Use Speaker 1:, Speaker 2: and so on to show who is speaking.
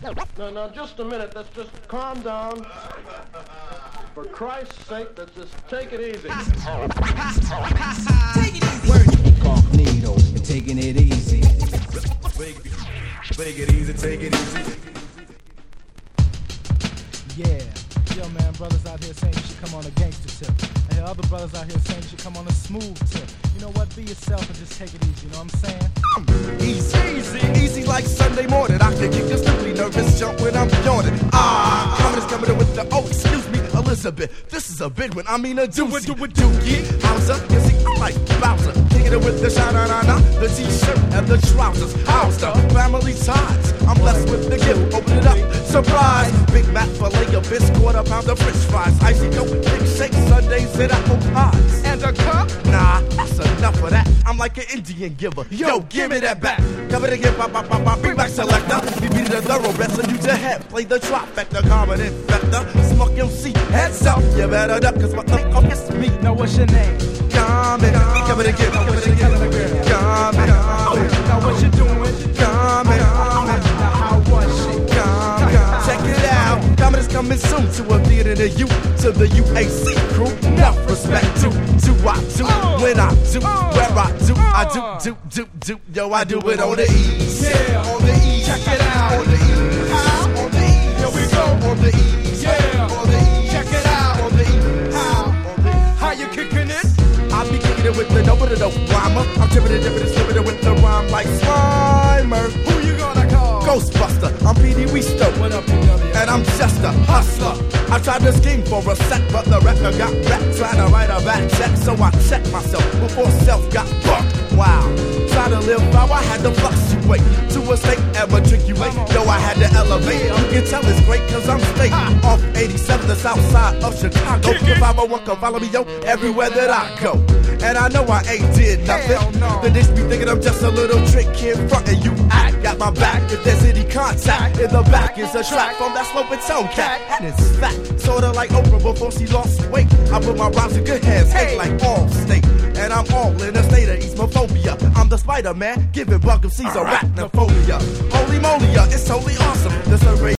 Speaker 1: No, just a minute. Let's just calm down. For Christ's sake, let's just take it easy.
Speaker 2: Take it easy. Word incognito and taking it easy.
Speaker 3: Take it easy, take it easy.
Speaker 4: Yeah. Yo, man, brothers out here saying you should come on a gangster tip. I hear other brothers out here saying you should come on a smooth tip. You know what? Be yourself and just take it easy. You know what I'm saying?
Speaker 3: Easy like Sunday morning. I can get just simply nervous jump when I'm yawning. Coming with the, oh, excuse me, Elizabeth. This is a big one, I mean a doozy. Dookie, Hauser, you see, I like Bowser. Kicking it with the shine-on-on, the t-shirt and the trousers. Hauser, family ties. I'm blessed with the gift, open it up, surprise. Big Mac filet of fish, quarter pound of french fries. Icy dope, big shake, Sundays and apple pies. And a cup? Nah, that's enough of that. I'm like an Indian giver. Yo, give me that back. Cover the give, bring back selector. We beat the thoroughbred, so you to head. Play the trifecta, common infector. Smoke MC, heads up. You better duck, cause my thumb is me.
Speaker 4: Now what's your name?
Speaker 3: Coming, cover the give, cover the give. Coming,
Speaker 4: now what you doing?
Speaker 3: coming.
Speaker 4: Now how was she?
Speaker 3: Check it out, comedy is coming soon to a theater near you, to the UAC crew. Enough respect to I do, when I do, where I do, yo, I do it on the east.
Speaker 4: Yeah,
Speaker 3: on the east.
Speaker 4: Check it out.
Speaker 3: On the east. On the east.
Speaker 4: Here we go.
Speaker 3: On the east.
Speaker 4: Yeah.
Speaker 3: On the east.
Speaker 4: Check it out.
Speaker 3: On the east.
Speaker 4: How you kicking it?
Speaker 3: I be kicking it with the dope rhymer. I'm tipping it, slipping it with the rhyme like Slimer.
Speaker 4: Who you gonna call?
Speaker 3: Ghostbuster, I'm P.D. Weesto.
Speaker 4: What up, PW?
Speaker 3: And I'm just a hustler. I tried to scheme for a sec, but the record got wrecked. Trying to write a back check, so I checked myself before self got bucked. Wow. Try to live how I had to fluctuate to a state and matriculate. Yo, I had to elevate. You can tell it's great cause I'm straight off 87, the south side of Chicago. The 501 can follow me, yo, everywhere that I go. And I know I ain't did nothing. The niggas be thinking I'm just a little trick kid frontin'. You act, got my back. If there's any contact, in the back is a track from that slow and tone cat. And it's fat, sorta like Oprah before she lost weight. I put my rhymes in good hands, hey, like Allstate. And I'm all in a state of eastmophobia. I'm the Spider-Man, giving Buck MC's arachnophobia. Holy moly, it's totally awesome. The survey